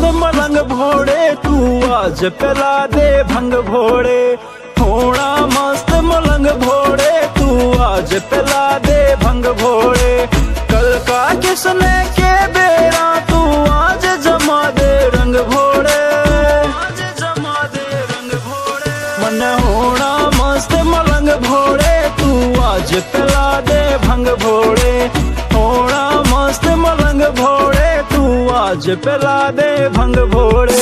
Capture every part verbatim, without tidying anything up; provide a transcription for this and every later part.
मलंग भोड़े, तू आज पिला दे भंग भोड़े। होना मस्त मलंग भोड़े, तू आज पिला दे भंग भोड़े। कल का किसने के बेरा, तू आज जमा दे रंग भोड़े, आज जमा दे रंग भोड़े। मन होना मस्त मलंग भोड़े, तू आज पिला दे भंग भोड़े। होना मस्त मलंग भोड़े, तू आज पिला दे भंग भोड़े।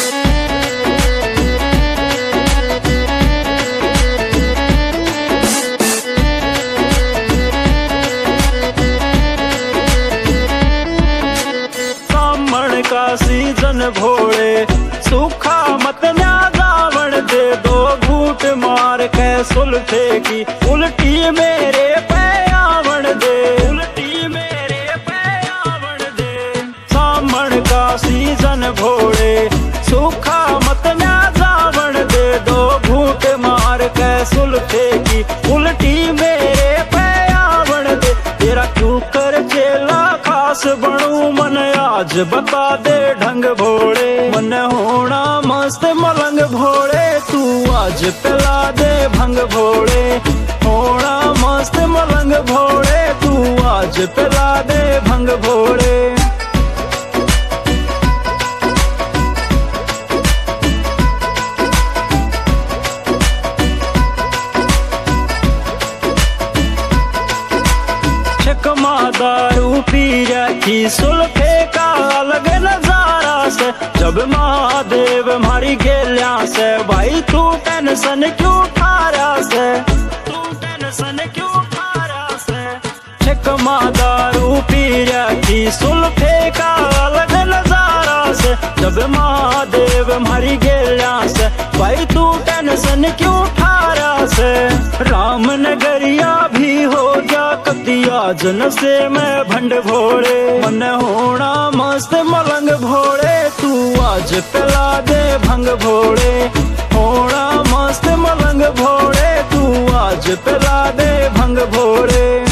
सामण का सीजन भोड़े, सूखा मत ना जावण दे। दो घूट मार के सुलटे की उल्टी मेरे पे आवण दे, उल्टी मेरे पे आवण दे। सामण का सीजन भोड़े, सूखा मत ना जावण दे। दो घूट मार के सुलटे की उल्टी मेरे पे आवण दे। तेरा क्यों कर चेला खास बनू, मन आज बता दे ढंग भोड़े। मन होना मस्त मलंग भोड़े, तू आज पिला दे भंग भोड़े। होना मस्त मलंग भोड़े, तू आज पिला दे भंग भोड़े। चकमा दारू पी रखी सुल्फे का अलग नजारा से। जब महादेव मारी गेल्या से, भाई तू टेंशन क्यों ठारा से, तू टेंशन क्यों ठारा से। चकमा दारू पी रखी सुल्फे का अलग नजारा से। जब महादेव मारी गेल्या से, भाई तू टेंशन क्यों ठारा से। राम नगरिया भी हो जा कतिया, जन से मैं भंड भोड़े। मन होना मस्त मलंग भोड़े, तू आज पिला दे भंग भोड़े। होना मस्त मलंग भोड़े, तू आज पिला दे भंग भोड़े।